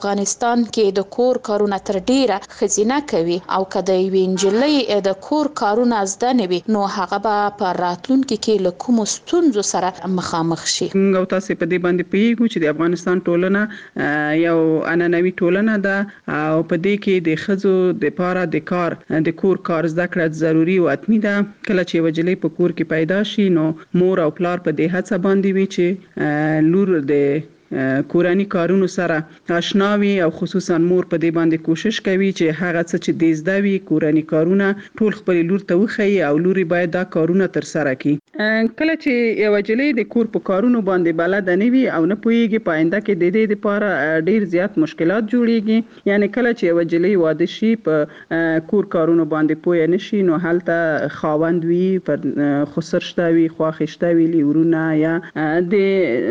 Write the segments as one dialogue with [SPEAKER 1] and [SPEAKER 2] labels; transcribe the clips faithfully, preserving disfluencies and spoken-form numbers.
[SPEAKER 1] افغانستان کې د کور کارونه تر ډیره ښځینه کوي او که د یوې نجلۍ د کور کارونه زده نه وي نو هغه به په راتلونکي کې له کومو ستونزو سره مخامخ شي.
[SPEAKER 2] موږ او تاسو په دې باندې پوهیږو چې د افغانستان ټولنه یو عنعنوي ټولنه ده او په دې کې د ښځو د پاره د کار د کور کار زده کړه ضروري او حتمي ده. کله چې وجلې په کور کې پیدا شي نو مور او پلار په دې هڅه باندې وي چې لور د کورانی کارونو سره آشنا وي او خصوصا مور په دې باندې کوشش کوي چې هغه څه چې د زده وي کورانی کارونه ټول خپل لور ته وخی او لوري باید دا کارونه تر سره کړي. کله چې یو جلې د کور په کارونو باندې بلد نه وي او نه پوهیږي په آینده کې د دې لپاره ډیر زیات مشکلات جوړیږي. یعنی کله چې یو جلې واده شي په کور کارونو باندې پوه نه شي نو هلته خاوند وي پر خسر شته وي خواخ شته وي لورونه یا د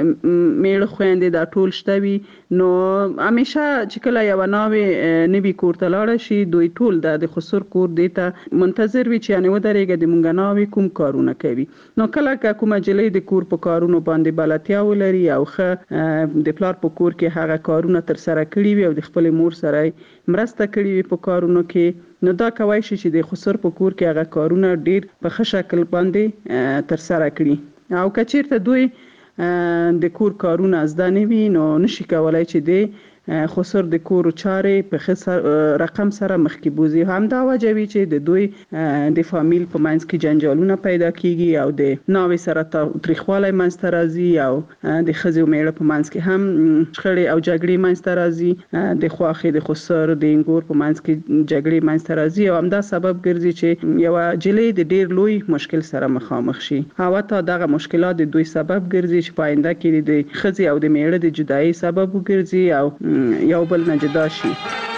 [SPEAKER 2] میړه خويندې دا ټول شته وي نو همیشه چې کله یو ناوې نوی کور ته لاړ شي دوی ټول د خسر کور دیته منتظر وي چې یعنی ودرېږي د مونږ ناوې کوم کارونه کوي. نو کله که کومه جلې د کور په کارونو باندې بلدتیا ولري او ښه د پلار په کور کې هغه کارونه تر سره کړي وي او د خپل مور سره مرسته کړي وي په کارونو کې نو دا کوي چې د خسر په کور کې هغه کارونه ډیر په ښه شکل باندې تر سره کړي. او که چیرته دوی د کور کارونه زده نه وي نو نشي کولای چې د خسر د کور چارې په خسر رقم سره مخکې بوزي. همدا وجه وي چې د دوی د فامیل په منځ کې جنجالونه پیدا کیږي او د ناوې سره تاریخوالی منځ ته راځي او د ښځې او میړه په منځ کې هم شخړې او جګړې منځ ته راځي. د خواخې د خسر د انګور په منځ کې جګړې منځ ته راځي او همدا سبب ګرځي چې یو جلې د ډیر لوی مشکل سره مخامخ شي او تا دغه مشکلات د دوی سبب ګرځي چې په آینده کې د ښځې او د میړه د جدایي سبب وګرځي او یو بل نه جدا شي.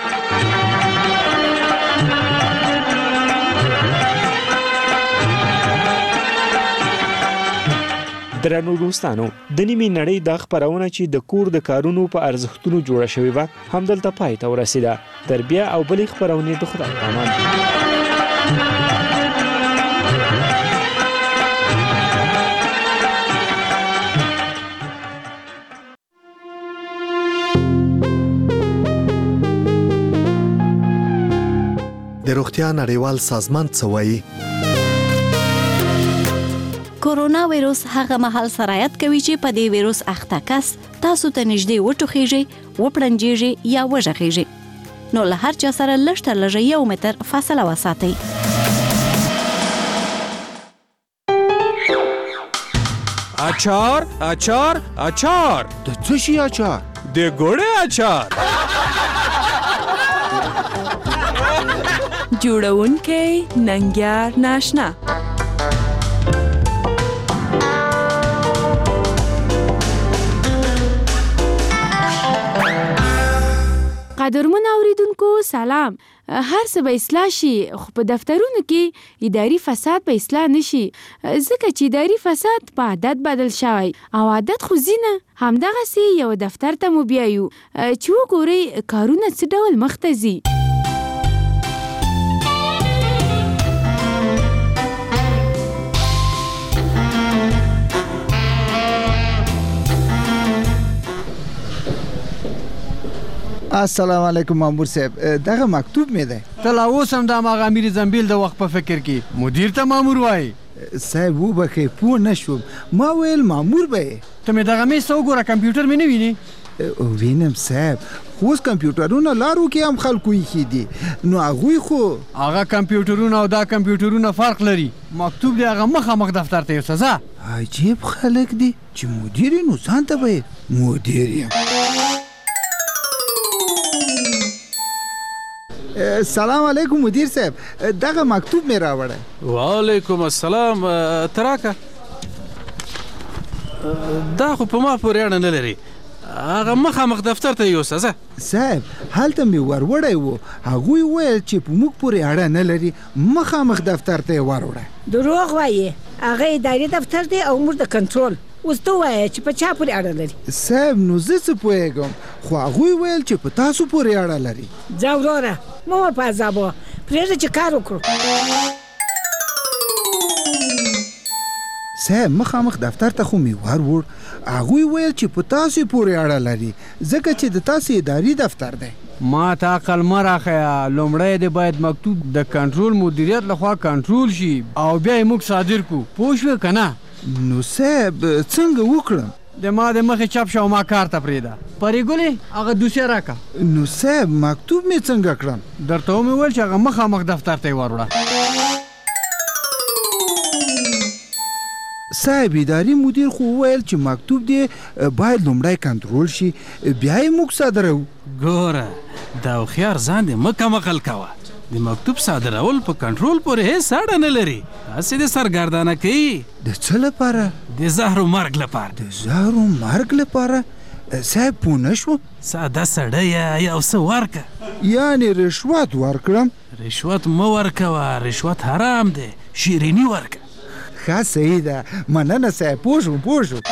[SPEAKER 3] درنو دوستانو د نیمې نړۍ د خبرونه چې د کور د کارونو په ارزښتونو جوړه شوې و همدلته پای ته ورسیده. تر بیا او بل خبرونه د خدای په امان.
[SPEAKER 4] د روغتیا نړیوال سازمان څه وایي؟
[SPEAKER 5] کورونا وایروس هغه مهال سرایت کوي چې په دې وایروس اخته کس تاسو ته نږدې وټوخیږي، وپړنجیږي یا وژغیږي. نو له هر چا سره لږ تر لږه یو متر فاصله وساتئ.
[SPEAKER 6] اچار اچار اچار
[SPEAKER 7] د څه شي اچار؟
[SPEAKER 6] د ګوړې اچار.
[SPEAKER 8] جوړونکی ننګیار ناشنا.
[SPEAKER 9] قدرمن اوریدونکو سلام. هر څه به اصلاح شي خو په دفترونو کې اداري فساد به اصلاح نشي ځکه چې اداري فساد په عادت بدل شوی او عادت خو زینه همدغسې یو دفتر ته مو بیایو چې وګورئ کارونه څه ډول مخته ځي.
[SPEAKER 7] السلام علیکم مامور صاحب، دغه مکتوب می دی.
[SPEAKER 10] ته لا اوس هم د هماغه امیر زنبیل د وخت په فکر کې مدیر ته مامور وایي.
[SPEAKER 7] صاحب وبخښئ پوه نه شوم، ما ویل مامور به یې.
[SPEAKER 10] ته مې دغه میز ته وګوره کمپیوټر مې نه وینې؟
[SPEAKER 7] وینم صاحب، خو اوس کمپیوټرونه لارو کې هم خلکو ایښي دي نو هغوی خو
[SPEAKER 10] هغه کمپیوټرونه او دا کمپیوټرونه فرق لري. مکتوب دی هغه مخامخ دفتر ته یوسه. ځه.
[SPEAKER 7] عجیب خلک دي چې مدیر یې نو ځان ته به یې مدیر یم. سلام علیکم مدیر صاحب، دغه مکتوب می راوړی.
[SPEAKER 6] وعلیکم السلام. تراکه دا خو په ما پورې اړه نه لري، هغه مخامخ دفتر ته یوسه. ځه.
[SPEAKER 7] صاحب هلته مې ور وړی و، هغوی ویل چې په موږ پورې اړه نه لري، مخامخ دفتر ته یې ور وړی.
[SPEAKER 11] دروغ وایي، هغه اداري دفتر دی او موږ د کنټرول. اوس ته وایه چې په چا پورې اړه لري؟
[SPEAKER 7] صاحب نو زه څه پوهېږم، خو هغوی ویل چې په تاسو پورې اړه لري.
[SPEAKER 11] ځه وروره مه ور په عذابوه، پرېږده چې کار وکړو.
[SPEAKER 7] صاحب مخامخ دفتر ته خو مې ور وړ. هغوی ویل چې په تاسې پورې اړه لري ځکه چې د تاسې اداري دفتر دی.
[SPEAKER 10] ما ته عقل مه راښیه. لومړی دې باید مکتوب د کنټرول مدیریت لخوا کنټرول شي او بیا یې موږ صادر کړو. پوه شوې که نه؟
[SPEAKER 7] نو صاحب څنګه وکړم؟
[SPEAKER 10] د ما د مخې چپ شه او ما کار ته پرېږده. پرې ګلې هغه دوسیه راکړه.
[SPEAKER 7] نو صاحب مکتوب مې څنګه کړم؟
[SPEAKER 10] درته ومې ویل چې هغه مخامخ دفتر ته یې وروړه.
[SPEAKER 7] صاحب اداري مدیر خو وویل چې مکتوب دې باید لومړی کنټرول شي بیا یې موږ صادروو.
[SPEAKER 6] ګوره دا هوښیار ځان دې مه کم عقل کوه. د مکتوب صادرول په کنټرول پورې هېڅ اړه نه لري. هسې دې سرګردانه کوي.
[SPEAKER 7] د څه لپاره؟
[SPEAKER 6] د زهر و مرګ لپاره.
[SPEAKER 7] د زهر و مرګ لپاره؟ صاحب پوه نه شوم.
[SPEAKER 6] ساده سړی یو څه ورکه.
[SPEAKER 7] یعنې رشوت ورکړم؟
[SPEAKER 6] رشوت مه ورکوه. رشوت حرام دی. شیریني ورکه.
[SPEAKER 7] ښه صحیح ده. مننه صاحب. پوه شوم پوه شوم.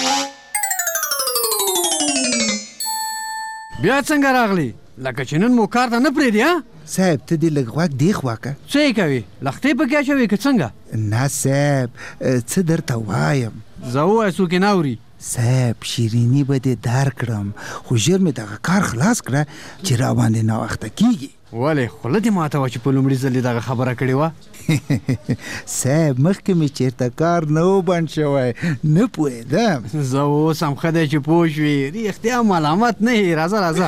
[SPEAKER 10] بیا څنګه راغلی؟ لکه چې نن مو کار ته نه پرېږدي ها؟
[SPEAKER 7] صاحب ته دې لږ غوږ دې خوا که.
[SPEAKER 10] څه یې کوې؟ لختې پکې اچوې که څنګه؟
[SPEAKER 7] نه صاحب څه درته وایم.
[SPEAKER 10] زه ووایه څوک یې نه اوري.
[SPEAKER 7] صاحب شیریني به دې در کړم خو ژر مې دغه کار خلاص کړه چې را باندې ناوخته کېږي.
[SPEAKER 10] ولې خوله دې ماته وه چې په لومړي ځل دغه خبره کړې وه؟
[SPEAKER 7] صاحب مخکې مې چېرته کار نه و بند شوی نه پوهېدم.
[SPEAKER 10] زه اوس هم ښه دی چې پوه شوې. رښتیا ملامت نه یې. راځه راځه.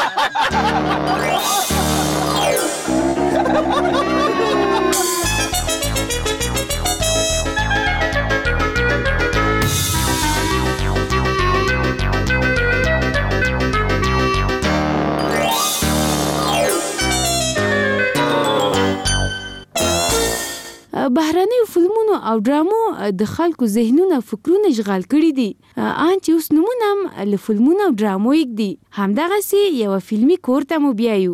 [SPEAKER 9] بهرنیو فلمونو او ډرامو د خلکو ذهنونه فکرونه اشغال کړي دي. ان چې اوس نومونه هم له فلمونو او ډرامو یږدي. همدغسې یوه فلمي کور ته مو بیایو.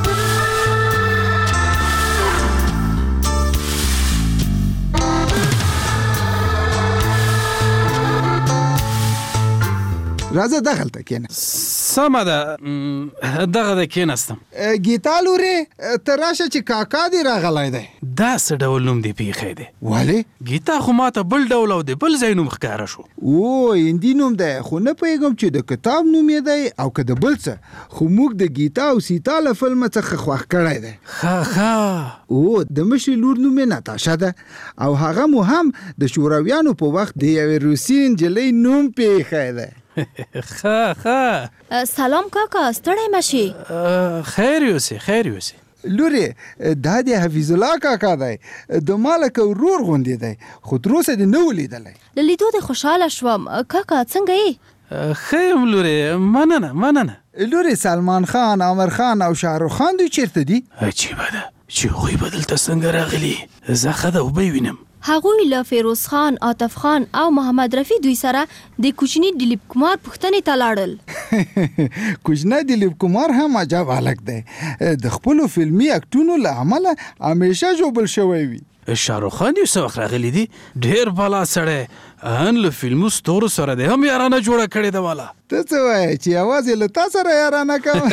[SPEAKER 7] راځه دغلته کېنه.
[SPEAKER 6] سمه ده دغه ده کېناستم.
[SPEAKER 7] ګیتا لورې ته راشه چې کاکا دې راغلی دی.
[SPEAKER 6] دا څه ډول نوم دې پیښی دی؟
[SPEAKER 7] ولې؟
[SPEAKER 6] ګیتا خو ماته بل ډول او د بل ځای نوم ښکاره شو.
[SPEAKER 7] او هندي نوم دی خو نه پوهېږم چې د کتاب نوم یې دی او که د بل څه. خو موږ د ګیتا او سیتا له فلمه څخه خوښ کړی دی.
[SPEAKER 6] ښه ښه.
[SPEAKER 7] او د مشرې لور نوم یې ناتاشا ده او هغه مو هم د شورویانو په وخت د یوې روسي نجلۍ نوم پیښی دی.
[SPEAKER 6] ښه ښه.
[SPEAKER 5] سلام کاکا ستړی مه شې.
[SPEAKER 6] خیر یوسې خیر یوسې.
[SPEAKER 7] لورې دا د حفیظ الله کاکا دی. د ما لکه ورور غوندې دی خو تر اوسه دې نه و لیدلی.
[SPEAKER 5] له لیدو دې خوشحاله شوم. کاکا څنګه یې؟
[SPEAKER 6] ښه یم لورې مننه مننه.
[SPEAKER 7] لورې سلمان خان عامر خان او شاهرخ خان دوی چیرته دي؟
[SPEAKER 6] عجیبه ده چې هغوی به دلته څنګه راغلي. زه ښه ده وبه یې وینم.
[SPEAKER 5] هغوی له فیروز خان، عاطف خان او محمد رفیع دوی سره د کوچني دلیپ کمار پوښتنې ته لاړل.
[SPEAKER 7] کوچنی دلیپ کمار هم عجب هلک دی. د خپلو فلمي اکټونو له امله همیشه ژوبل شوی وي.
[SPEAKER 6] شاهرخ خان یو څه وخت راغلی دي. ډېر بالا سړی. ان له فلمو ستورو سره دی هم یارانه جوړه کړې ده والا.
[SPEAKER 7] ته څه وایې چې یوازې له تا سره یارانه کوم؟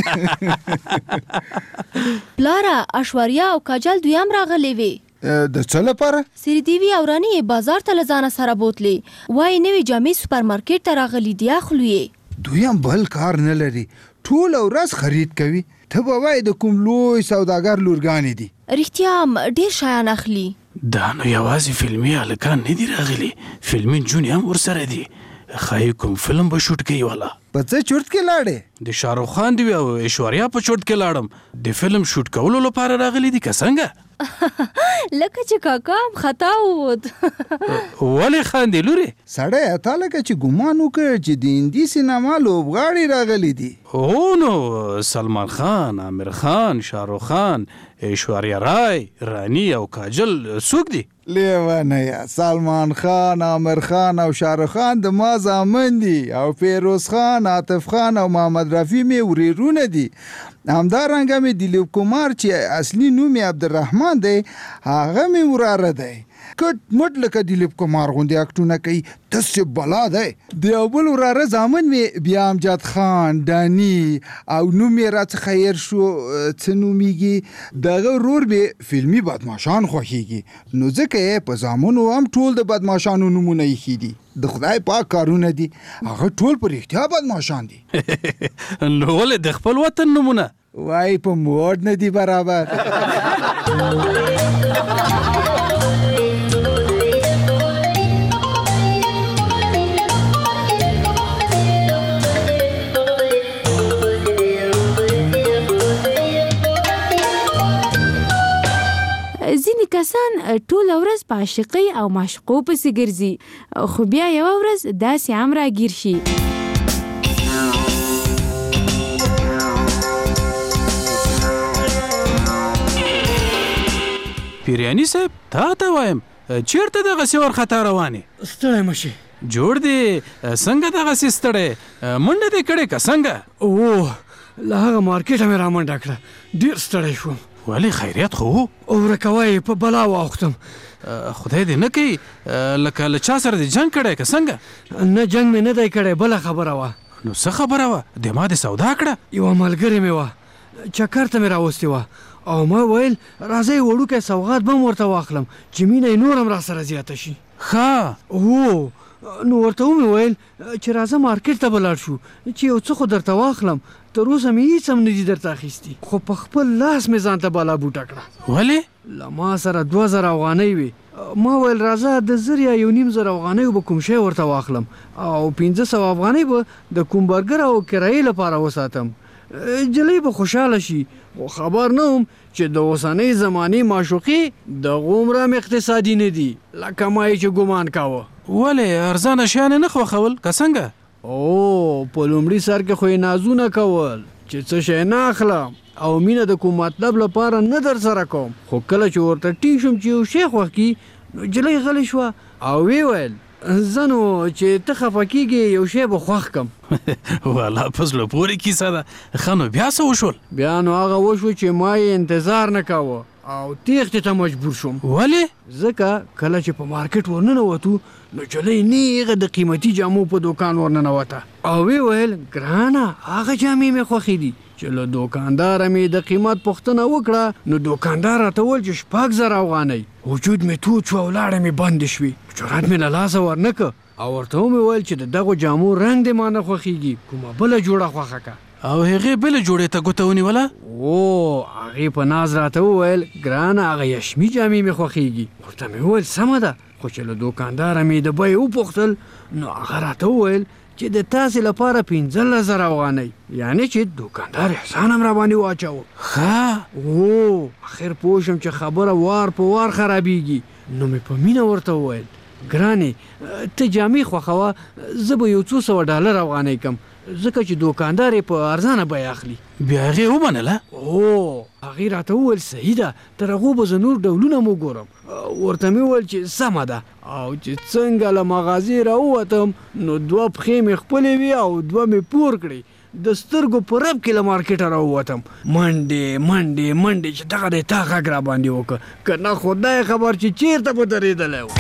[SPEAKER 5] پلاره اشوریا او کاجل دوی هم راغلې وې.
[SPEAKER 7] د څه لپاره؟
[SPEAKER 5] سریدیوي او راني یې بازار ته له ځانه سره بوتلې. وایي نوې جامې سوپر مارکیټ ته راغلي دي اخلو یې.
[SPEAKER 7] دوی هم بل کار نه لري. ټوله ورځ خرید کوي. ته به وایې د کوم لوی سوداګر لورګانې دي.
[SPEAKER 5] رښتیا هم ډېر شیان اخلي.
[SPEAKER 6] دا نو یوازې فلمي هلکان نه دي راغلي. فلمي نجونې هم ورسره دي. ښایي کوم فلم به شوټ کوي والا.
[SPEAKER 7] په څه چورت کې لاړې؟
[SPEAKER 6] د شاهرخ خان دی او ایشوریا په چورت کې لاړم. د فلم شوټ کولو لپاره راغلي دي که څنګه؟
[SPEAKER 5] لکه چې کاکا هم خطا ووت.
[SPEAKER 6] ولې خاندې لورې؟
[SPEAKER 7] سړی تا لکه چې ګمان وکړ چې د هندي سینما لوبغاړي راغلي دي.
[SPEAKER 6] هو نو سلمان خان، عامر خان، شاهرخ خان، ایشوریا رای، رانی او کاجل څوک دي؟
[SPEAKER 7] لیونیه سلمان خان، عامر خان او شاهرخ خان د ما زامن دي او فیروز خان، عاطف خان او محمد رفیع مې وریرونه دي. همدارنګه مې دلیپ کمار چې اصلي نوم یې عبدالرحمن خان دی هغه مې وراره دی کټ مټ لکه دلیپ کمار غوندې اکټونه کوي داسې بلا دی د یو بل وراره زامن مې بیا امجد خان دانی او نوم یې راڅخه هېر شو څه نومیږي دغه ورور مې فلمي بدماشان خوښیږي نو ځکه یې په زامنو هم ټول د بدماشانو نومونه ایښي دي د خدای پاک کارونه دي هغه ټول په رښتیا بدماشان دي
[SPEAKER 6] نو ولې د خپل وطن نومونه
[SPEAKER 7] وای په موډ نه دي برابر
[SPEAKER 9] ځینې کسان ټوله ورځ په عاشقۍ او معشوقو پسې ګرځي خو بیا یوه ورځ داسې هم راګیر شي
[SPEAKER 6] پیریاني صاحب تا ته وایم چیرته دغسې وارخطا روانې
[SPEAKER 10] ستړی مه شي
[SPEAKER 6] جوړ دی څنګه دغسې ستړی منډه دې کړې که څنګه
[SPEAKER 10] اوه له هغه مارکېټه مې رامنډه کړه ډېر ستړی شوم
[SPEAKER 6] ولې خیریت خو و
[SPEAKER 10] ورکوی په بلا واوښتم
[SPEAKER 6] خدای دې نه کوي لکه له چا سره دې جنګ کړی که څنګه
[SPEAKER 10] نه جنګ مې نه دی کړی بله خبره وه
[SPEAKER 6] نو څه خبره وه د ما دې سودا کړه
[SPEAKER 10] یوه ملګرې مې وه چکر ته مې راوستې وه او ما ویل راځئ وړوکی سوغات به م ورته واخلم چې مینه یې نور هم را سره زیاته شي
[SPEAKER 6] ښه
[SPEAKER 10] هو نو ورته ومې ویل چې راځه مارکېټ ته به لاړ شو چې یو څه خو درته واخلم تر اوسه مې هېڅ هم نه دي درته اخیستي خو په خپل لاس مې ځان ته بالا بوټه کړه
[SPEAKER 6] ولې
[SPEAKER 10] له ما سره دوه زره افغانۍ وې ما ویل راځه د زر یا یو نیم زره افغانیو به کوم شی ورته واخلم او پنځه سوه افغانۍ به د کوم برګر او کرایې لپاره وساتم جلۍ به خوشحاله شي خو خبر نه وم چې د اوسنۍ زمانې معشوقې دغه عمره هم اقتصادي نه دي لکه ما یې چې ګمان کاوه
[SPEAKER 6] ولې ارزانه شیان نه خوښول که څنګه
[SPEAKER 10] او په لومړي سر کې خو یې نازونه کول چې څه شی نه اخلم او مینه د کوم مطلب لپاره نه در سره کوم خو کله چې ورته ټینګ شوم چې یو شی خوښ کي نو جلۍ غلی شوه او وی ویل زه نو چې ته خفه کېږې یو شی به خوښ کم
[SPEAKER 6] والا په زړه پورې کیسه ده ښه نو بیا څه وشول
[SPEAKER 10] بیا نو هغه وشو چې ما یې انتظار نه کاوه او تیښتې ته مجبور شوم
[SPEAKER 6] ولې
[SPEAKER 10] ځکه کله چې په مارکېټ ورننوتو نو جلۍ نیغه د قیمتي جامو په دوکان ورننوته او وی ویل ګرانه هغه جامې مې خوښې دي چې له دوکانداره مې د قیمت پوښتنه وکړه نو دوکاندار راته وویل چې شپږ زره افغانۍ وجود مې تود شو او لاړې مې بندې شوې جرأت مې له لاسه ورنکړه او ورته ومې ویل چې د دغو جامو رنګ دې ما نه خوښېږي کومه بله جوړه خوښه کړه
[SPEAKER 6] او هغې بلې جوړې ته ګوته ونیوله
[SPEAKER 10] او هغې په ناز راته وویل ګرانه هغه یشمي جامې مې خوښېږي ورته مې وویل سمه ده خو چې له دوکانداره مې د بیې وپوښتل نو هغه راته وویل چې د تاسې لپاره پنځلس زره افغانۍ یعنې چې دوکاندار احسان هم راباندې واچوه
[SPEAKER 6] ښه
[SPEAKER 10] او اخر پوه شم چې خبره وار په وار خرابېږي نو مې په مینه ورته وویل ګرانې ته جامې خوښوه زه به یو څو سوه ډالر افغانۍ کم ځکه چې دوکاندار یې په ارزانه بیه اخلي
[SPEAKER 6] بیا هغې ومنله
[SPEAKER 10] او هغې راته وویل صحیح ده تر هغو به زه نور ډولونه م وګورم ورته مې وویل چې سمه ده او چې څنګه له مغازې راووتم نو دوه پښې مې خپلې وي او دوه مې پور کړې د سترګو په رب کې له مارکېټه راووتم منډې منډې منډې چې دغه دی تا غږ راباندې وکړه که نه خدای خبر چې چېرته به درېدلی و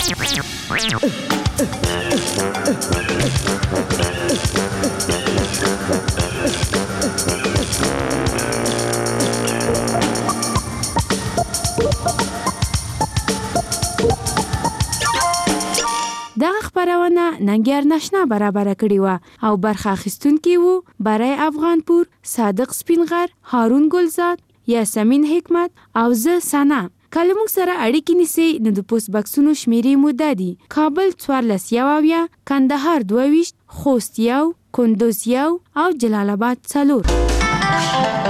[SPEAKER 9] دغه خپرونه ننګیار ناشنا برابره کړې وه او برخه اخیستونکي وو برای افغانپور صادق سپینغر هارون ګلزاد یاسمین حکمت او زه سنا کله موږ سره اړیکې نیسئ نو د پوسټ بکسونو شمیرې مو دا دي کابل څوارلس یو اویا کندهار دوه ویشت خوست یو کندوز یو او جلال آباد څلور